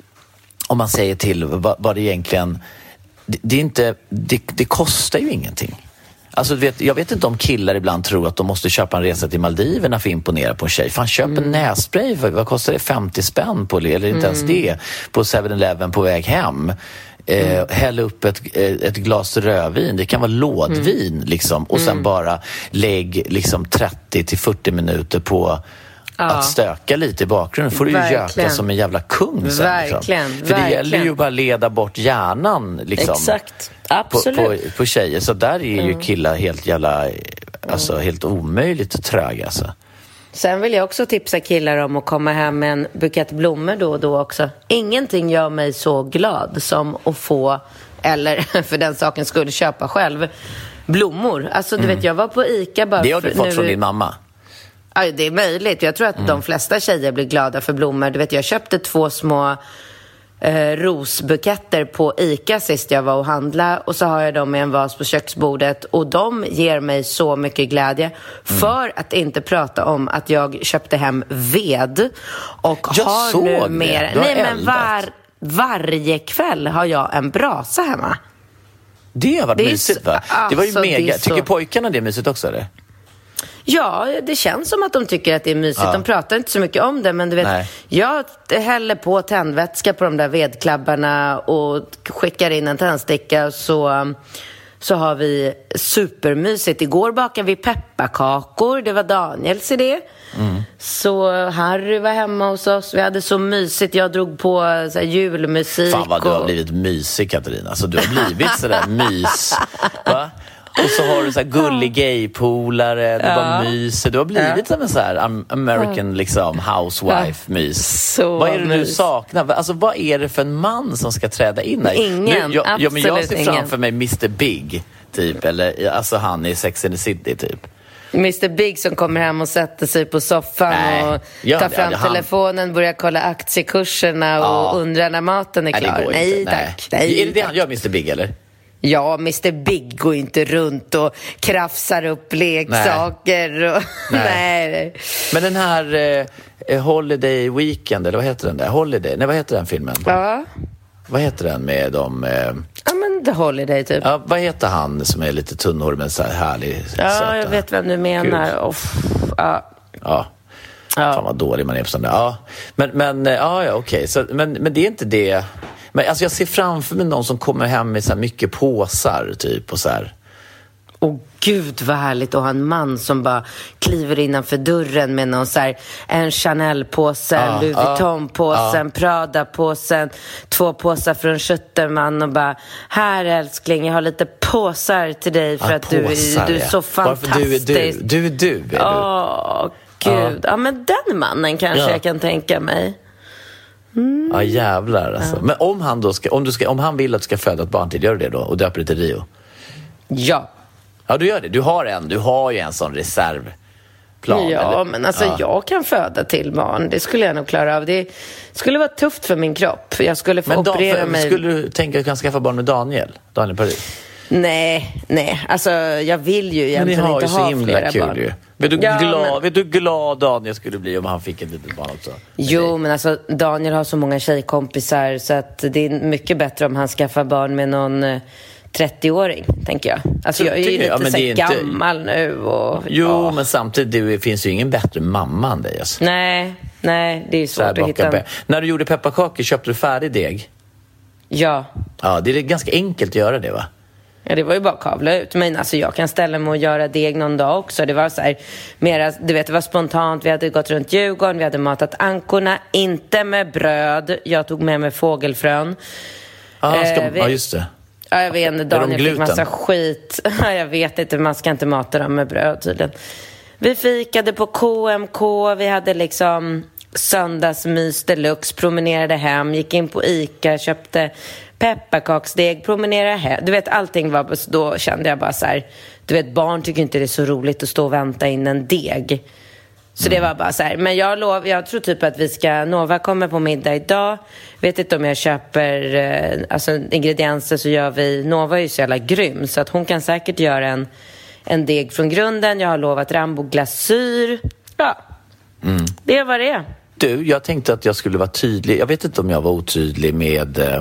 om man säger till vad, vad det egentligen, det, det är inte, det, det kostar ju ingenting. Alltså, vet, jag vet inte om killar ibland tror att de måste köpa en resa till Maldiverna för att imponera på en tjej. Fan, köp Mm. en nässpray, för, vad kostar det? femtio spänn på, eller inte mm. ens det, på seven eleven på väg hem. Eh, mm. Häll upp ett, ett glas rödvin, det kan vara lådvin mm. liksom, och sen mm. bara lägg liksom trettio till fyrtio minuter på ja. att stöka lite i bakgrunden. Får du ju göka som en jävla kung sen. Verkligen, liksom. För verkligen. det gäller ju bara leda bort hjärnan liksom, exakt, absolut. På, på, på tjejer. Så där är ju mm. killar helt jävla, alltså mm. helt omöjligt tröga alltså. Sen vill jag också tipsa killar om att komma hem med en bukett blommor då och då också. Ingenting gör mig så glad som att få, eller för den saken skulle köpa själv, blommor. Alltså du mm. vet, jag var på Ica bara. Det har du för, fått nu... från din mamma? Ja, det är möjligt. Jag tror att mm. de flesta tjejer blir glada för blommor. Du vet, jag köpte två små eh, rosbuketter på Ica sist jag var och handla, och så har jag dem i en vas på köksbordet, och de ger mig så mycket glädje. Mm. För att inte prata om att jag köpte hem ved och jag har såg nu det. mer. Nej, men var, varje kväll har jag en brasa hemma. Det har varit det mysigt så, va? Det var ju alltså, mega. så... Tycker pojkarna det är mysigt också eller? Ja, det känns som att de tycker att det är mysigt. Ja. De pratar inte så mycket om det, men du vet, nej. Jag häller på tändvätska på de där vedklabbarna och skickar in en tändsticka, och så, så har vi supermysigt. Igår bakade vi pepparkakor, det var Daniels idé. Mm. Så Harry var hemma hos oss. Vi hade så mysigt. Jag drog på så här, julmusik. Fan vad du och... har blivit mysig, Katarina. Alltså du har blivit sådär mys. Va? Och så har du så här gullig gay-polare. Du ja. bara myser. Du har blivit ja. som en så här American liksom, housewife-mys. Så vad är det mys. du saknar? Alltså vad är det för en man som ska träda in här? Ingen, nu, jag, ja, men jag ser ingen. framför mig mister Big typ. Eller alltså han i Sex and the City typ. mister Big som kommer hem och sätter sig på soffan. Nej, och tar fram det, telefonen, börjar kolla aktiekurserna och ja. undrar när maten är klar. Nej, nej, inte. tack. Nej. Nej, är det det han gör, mister Big, eller? Ja, mister Big går inte runt och krafsar upp leksaker. Nej. Och... nej. nej. Men den här eh, Holiday Weekend, eller vad heter den där? Holiday, nej vad heter den filmen? Ja. Vad heter den med de... Eh... Ja, men The Holiday typ. Ja, vad heter han som är lite tunnhårig men så här härlig? Ja, söta? Jag vet vem du menar. Oh, ja. Ja. Ja. Fan vad dålig man är på sån där. Ja. Men, men ja, ja okej. Så, men, men det är inte det... Men alltså jag ser framför mig någon som kommer hem med så här mycket påsar typ och så här. Åh gud vad härligt att ha en man som bara kliver innanför dörren med någon så här, en Chanel-påse, Ah, Louis Vuitton-påsen, ah. Prada-påsen, två påsar från Schutterman och bara, här älskling, jag har lite påsar till dig för Ah, att du, påsar, du är så ja. fantastisk. Varför du är du, du är du, är du. Åh gud, ja. ja men den mannen kanske Ja. jag kan tänka mig. Mm. Ja jävlar alltså. Ja. Men om han då ska, om du ska, om han vill att du ska föda ett barn till, gör du det då och döper det till Rio? Ja. Ja, du gör det. Du har en, du har ju en sån reservplan. Ja, eller? men alltså Ja. jag kan föda till barn. Det skulle jag nog klara av. Det skulle vara tufft för min kropp. Jag skulle få Men då, operera för, mig. skulle du tänka att du kan skaffa barn med Daniel? Daniel Paris? Nej, nej. Alltså jag vill ju egentligen Men ni har inte ju så ha himla flera kul barn. ju. Vet du, Ja, glad, men... vet du glad Daniel skulle bli om han fick ett litet barn också? Jo, men alltså Daniel har så många tjejkompisar så att det är mycket bättre om han skaffar barn med någon eh, trettio-åring, tänker jag. Alltså jag är ju lite ja, men så det är inte... gammal nu och... Jo, ja. men samtidigt det finns ju ingen bättre mamma än dig alltså. Nej, nej, det är Så här svårt att baka hitta en... pe- När du gjorde pepparkakor, köpte du färdig deg? Ja. Ja, det är ganska enkelt att göra det va? Ja, det var ju bara att kavla ut. Men alltså jag kan ställa mig och göra deg någon dag också. Det var så här, mera, du vet, det var spontant. Vi hade gått runt Djurgården, vi hade matat ankorna. Inte med bröd. Jag tog med mig fågelfrön. Ah, ska, Eh, vi- ja, just det. Ja, jag vet inte, de Daniel fick gluten? massa skit. Ja, jag vet inte, man ska inte mata dem med bröd tydligen. Vi fikade på K M K. Vi hade liksom söndagsmys deluxe. Promenerade hem, gick in på Ica, köpte pepparkaksdeg, promenerade hem. Du vet, allting var... Då kände jag bara så här... Du vet, barn tycker inte det är så roligt att stå och vänta in en deg. Så det var bara så här. Men jag lov, jag tror typ att vi ska... Nova kommer på middag idag. Vet inte om jag köper eh, alltså ingredienser så gör vi... Nova är ju så jävla grym. Så att hon kan säkert göra en, en deg från grunden. Jag har lovat Rambo glasyr. Ja, Mm. det var det. Du, jag tänkte att jag skulle vara tydlig. Jag vet inte om jag var otydlig med... Eh,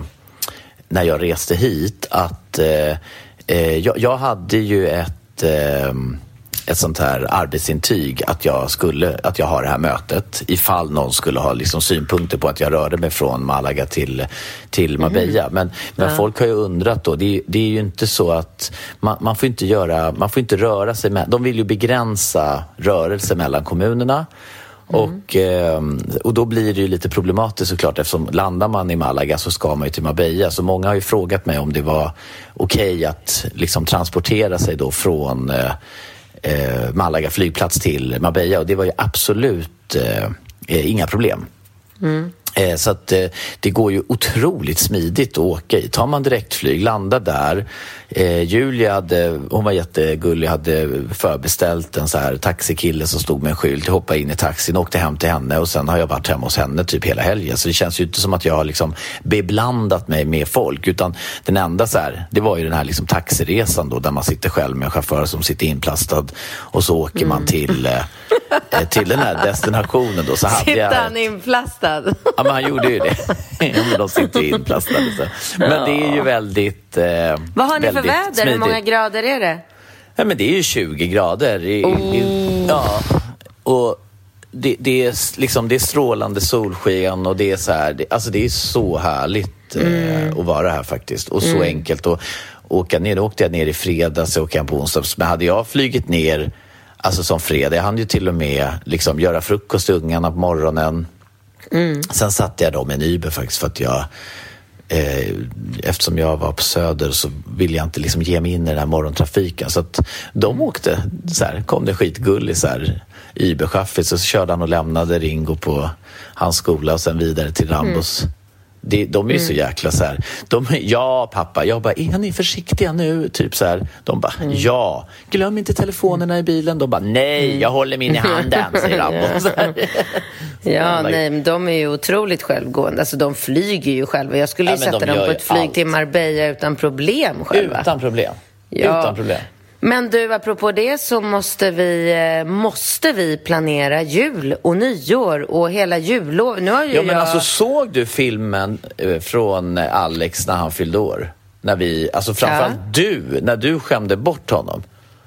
när jag reste hit. Att eh, eh, jag, jag hade ju ett... Eh, ett sånt här arbetsintyg att jag skulle att jag har det här mötet ifall någon skulle ha liksom synpunkter på att jag rörde mig från Malaga till till Marbella. Mm. Men men ja. Folk har ju undrat då, det är, det är ju inte så att man, man får inte göra man får inte röra sig med, de vill ju begränsa rörelse mellan kommunerna. Mm. Och, eh, och då blir det ju lite problematiskt såklart, eftersom landar man i Malaga så ska man ju till Marbella. Så många har ju frågat mig om det var okej okay att liksom transportera sig då från eh, Eh, Malaga flygplats till Marbella, och det var ju absolut eh, inga problem. Mm. Eh, så att eh, det går ju otroligt smidigt att åka i. Tar man direktflyg, landar där. Eh, Julia hade, hon var jättegullig, hade förbeställt en så här taxikille som stod med en skylt. Jag hoppade in i taxin, åkte hem till henne och sen har jag varit hemma hos henne typ hela helgen. Så det känns ju inte som att jag har liksom beblandat mig med folk, utan den enda så här, det var ju den här liksom taxiresan då, där man sitter själv med en chaufför som sitter inplastad och så åker mm. man till eh, till den här destinationen då. Så hade sitter jag han inplastad? Ja, men han gjorde ju det. Ja, men de sitter inplastade. Så. Men ja. Det är ju väldigt eh, vad har ni för väder? Smidigt. Hur många grader är det? Ja, men det är ju tjugo grader. I, oh. i, ja, och det, det, är liksom, det är strålande solsken och det är så här, det, alltså det är så härligt eh, mm. att vara här faktiskt. Och så mm. enkelt att åka ner. Då åkte jag ner i fredags och åkte jag på onsdags. Men hade jag flygit ner alltså som fredag, jag hann ju till och med liksom göra frukost till ungarna på morgonen. Mm. Sen satte jag dem i en Uber faktiskt för att jag eh, eftersom jag var på Söder så ville jag inte liksom ge mig in i den här morgontrafiken, så att de åkte så här, kom det skitgullig så här Uber-chaffis, så körde han och lämnade Ringo på hans skola och sen vidare till Rambos. Mm. De, de är ju mm. så jäkla så här. De, ja pappa, jag bara, är ni försiktiga nu? Typ så här. De bara, mm. ja. Glöm inte telefonerna i bilen. De bara, nej, mm. jag håller min i handen, säger Rambo. Så här. Ja, nej, men de är ju otroligt självgående. Alltså de flyger ju själva. Jag skulle ju ja, sätta de dem på ett flyg allt. Till Marbella utan problem själva. Utan problem. Ja. Utan problem. Men du, apropå det så måste vi, måste vi planera jul och nyår och hela jullov. Nu har ju ja, men jag... alltså såg du filmen från Alex när han fyllde år? När vi, alltså framförallt ja. du, när du skämde bort honom.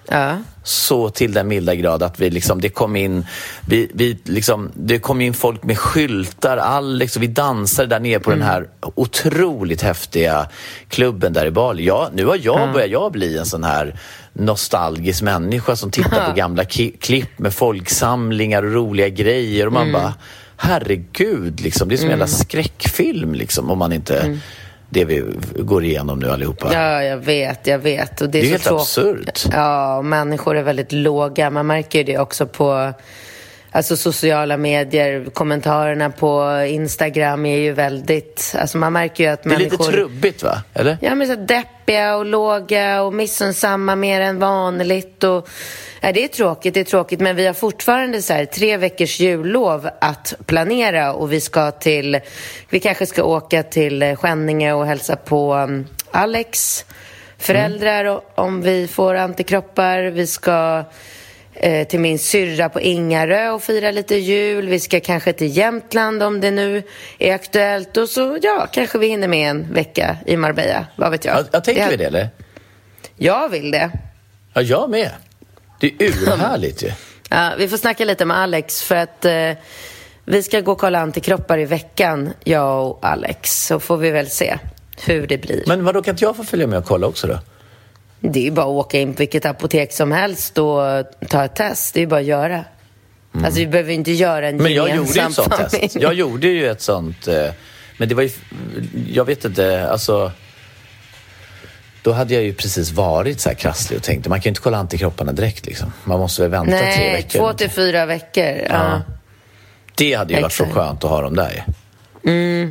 Ja. Så till den milda grad att vi liksom, det kom in vi, vi liksom, det kom in folk med skyltar, all, liksom, vi dansade där nere på mm. den här otroligt häftiga klubben där i Bali. Ja, nu har jag mm. börjat jag bli en sån här nostalgisk människa som tittar på gamla ki- klipp med folksamlingar och roliga grejer och man mm. bara, herregud liksom, det är som en mm. jävla skräckfilm liksom, om man inte mm. det vi går igenom nu allihopa. Ja, jag vet, jag vet. Och det är, det är så helt trå- absurt. Ja, människor är väldigt låga. Man märker ju det också på alltså, sociala medier. Kommentarerna på Instagram är ju väldigt... Alltså man märker ju att det är människor... lite trubbigt, va? Eller? Ja, men så deppiga och låga och missunnsamma mer än vanligt. Och, ja, det är tråkigt, det är tråkigt. Men vi har fortfarande så här, tre veckors jullov att planera. Och vi ska till... Vi kanske ska åka till Skänninge och hälsa på um, Alex föräldrar mm. om vi får antikroppar. Vi ska... till min syrra på Ingarö och fira lite jul. Vi ska kanske till Jämtland om det nu är aktuellt. Och så, ja, kanske vi hinner med en vecka i Marbella. Vad vet jag? Jag, jag tänker det, vi det, eller? Jag vill det. Ja, jag med. Det är urhärligt ju. Ja, vi får snacka lite med Alex för att eh, vi ska gå och kolla antikroppar i veckan, jag och Alex. Så får vi väl se hur det blir. Men vadå, kan inte jag få följa med och kolla också då? Det är ju bara att åka in på vilket apotek som helst och ta ett test. Det är ju bara att göra. Mm. Alltså vi behöver inte göra en men gemensam jag gjorde ju ett sånt familj. Test. Jag gjorde ju ett sånt... Eh, men det var ju... Jag vet inte, alltså... Då hade jag ju precis varit så här krasslig och tänkte, man kan ju inte kolla antikropparna direkt liksom. Man måste väl vänta Nej, tre veckor. två till fyra veckor. Ja. Ja. Det hade ju Exakt. varit så skönt att ha dem där. Mm.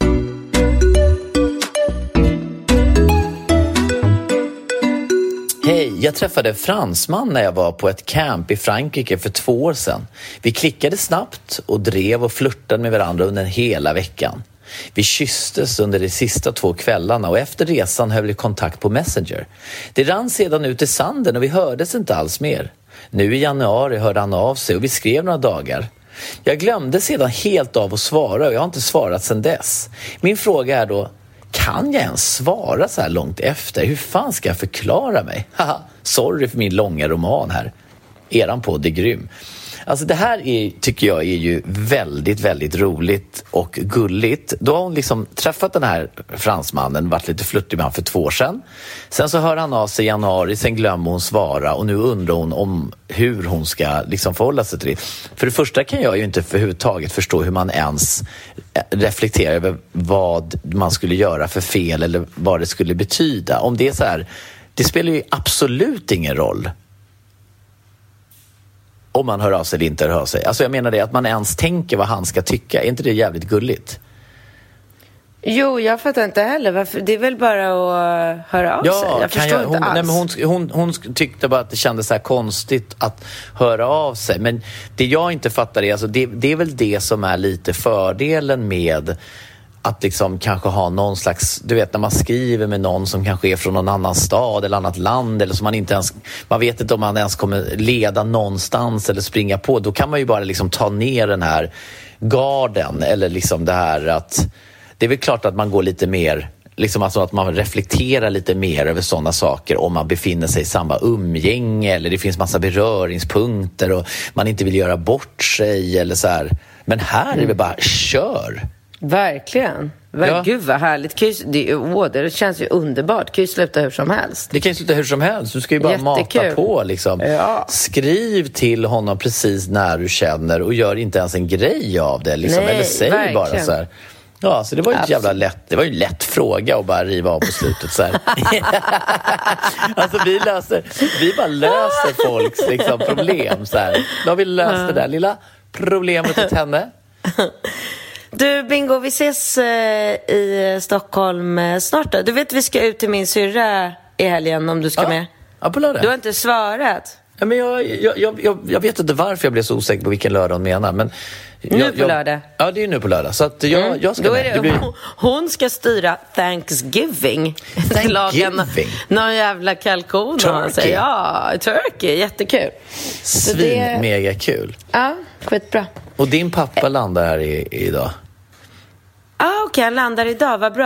Hej, jag träffade en fransman när jag var på ett camp i Frankrike för två år sedan. Vi klickade snabbt och drev och flirtade med varandra under hela veckan. Vi kysstes under de sista två kvällarna och efter resan höll vi kontakt på Messenger. Det rann sedan ut i sanden och vi hördes inte alls mer. Nu i januari hörde han av sig och vi skrev några dagar. Jag glömde sedan helt av att svara och jag har inte svarat sedan dess. Min fråga är då, kan jag ens svara så här långt efter? Hur fan ska jag förklara mig? Haha, sorry för min långa roman här. Eran podd är grym. Alltså det här är, tycker jag är ju väldigt, väldigt roligt och gulligt. Då har hon liksom träffat den här fransmannen, varit lite flirtig med han för två år sedan. Sen så hör han av sig i januari, sen glömmer hon svara och nu undrar hon om hur hon ska liksom förhålla sig till det. För det första kan jag ju inte för överhuvudtaget förstå hur man ens reflekterar över vad man skulle göra för fel eller vad det skulle betyda. Om det är så här, det spelar ju absolut ingen roll om man hör av sig eller inte hör av sig. Alltså jag menar det, att man ens tänker vad han ska tycka. Är inte det jävligt gulligt? Jo, jag fattar inte heller. Varför? Det är väl bara att höra av ja, sig. Jag förstår jag, hon, inte alls. Nej, men hon, hon, hon tyckte bara att det kändes så här konstigt att höra av sig. Men det jag inte fattar är, alltså, det, det är väl det som är lite fördelen med att liksom kanske ha någon slags, du vet när man skriver med någon som kanske är från någon annan stad eller annat land eller som man inte ens, man vet inte om man ens kommer leda någonstans eller springa på, då kan man ju bara liksom ta ner den här garden eller liksom det här att, det är väl klart att man går lite mer, liksom alltså att man reflekterar lite mer över sådana saker om man befinner sig i samma umgänge eller det finns massa beröringspunkter och man inte vill göra bort sig eller så här. Men här är det bara, kör! Verkligen. Ver- ja. Gud vad härligt. Det, åh, det känns ju underbart. Det kan ju sluta hur som helst. Det kan ju sluta hur som helst. Du ska ju bara Jättekul. mata på. Liksom. Ja. Skriv till honom precis när du känner och gör inte ens en grej av det. Liksom. Nej, eller säg verkligen. bara så här. Ja, så det var ju ett jävla lätt, det var ju en lätt fråga att bara riva av på slutet så här. Alltså vi löser, vi bara löser folks liksom, problem så här. Då har vi löst det där lilla problemet åt henne. Du Bingo, vi ses eh, i Stockholm eh, snart då. Du vet vi ska ut till min syrra i helgen om du ska ja. med. Ja, på lördag. Du har inte svarat. Ja, men jag, jag, jag, jag vet inte varför jag blev så osäker på vilken lördag hon menar. Men jag, nu på jag, lördag. Ja, det är nu på lördag. Så att jag, mm. jag ska Då är med. det, det blir... Hon ska styra Thanksgiving. Thanksgiving? Någon jävla kalkon. Turkey. Ja, turkey. Jättekul. Svin, det... mega kul. Ja, skitbra. Och din pappa landar här i, i idag? Ah, okej, okay, han landar idag, vad bra.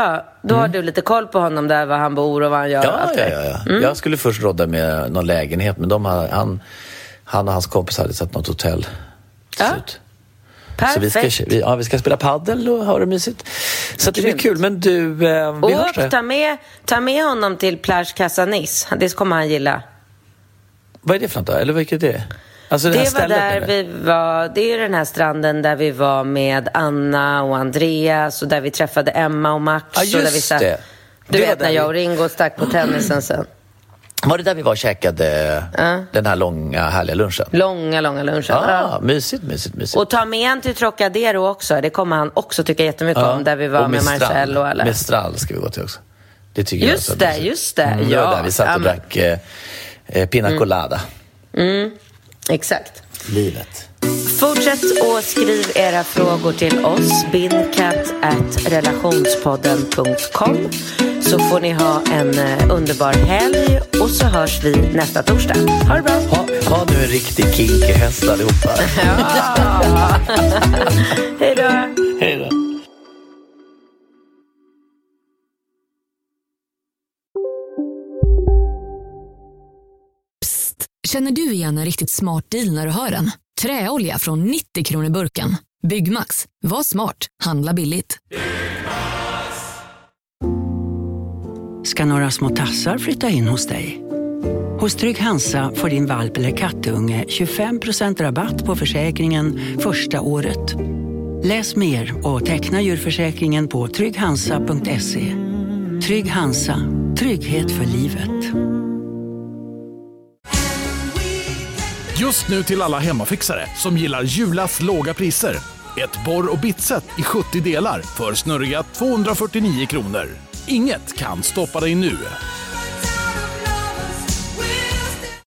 Då Mm. har du lite koll på honom där, var han bor och vad han gör. Ja, och allt ja, det. ja, ja. Mm. Jag skulle först råda med någon lägenhet, men de har, han, han och hans kompis hade satt något hotell. Ja. Slut. Perfekt. Så vi ska, vi, ja, vi ska spela paddel och ha det mysigt. Så det blir kul, men du, eh, vi hörs Och där. ta med, ta med honom till Plage Casanis. Det kommer han gilla. Vad är det för något då? Eller vilket är det? Alltså det, Det här var stället, där eller? vi var, det är den här stranden där vi var med Anna och Andreas och där vi träffade Emma och Max. Ja, och där vi just satt, det. Du Det var vet när där jag vi- och Ringo stack på tennisen sen. Var det där vi var och käkade Ja. den här långa, härliga lunchen? Långa, långa lunchen. Ja, Ja. mysigt, mysigt, mysigt. Och ta med han till Trocadero också. Det kommer han också tycka jättemycket Ja. om. Där vi var Och med Mistral. Marcel och alla. Mistral ska vi gå till också. Det tycker Just jag det, mysigt. just det. Mm, Ja. det var där vi satt och Ja, men- drack eh, eh, pina colada. Mm, exakt. Livet. Fortsätt och skriv era frågor till oss. bindkatt at relationspodden punkt com, så får ni ha en eh, underbar helg och så hörs vi nästa torsdag. Ha det bra. Ha, ha nu en riktig kinky häst allihopa. Ja. Hej då. Hej då. Känner du igen en riktigt smart deal när du hör den? Träolja från nittio kronor burken. Byggmax. Var smart. Handla billigt. Ska några små tassar flytta in hos dig? Hos Trygg Hansa får din valp eller kattunge tjugofem procent rabatt på försäkringen första året. Läs mer och teckna djurförsäkringen på trygg hansa punkt se. Trygg Hansa. Trygghet för livet. Just nu till alla hemmafixare som gillar Julas låga priser. Ett borr- och bitset i sjuttio delar för snurriga tvåhundrafyrtionio kronor. Inget kan stoppa dig nu.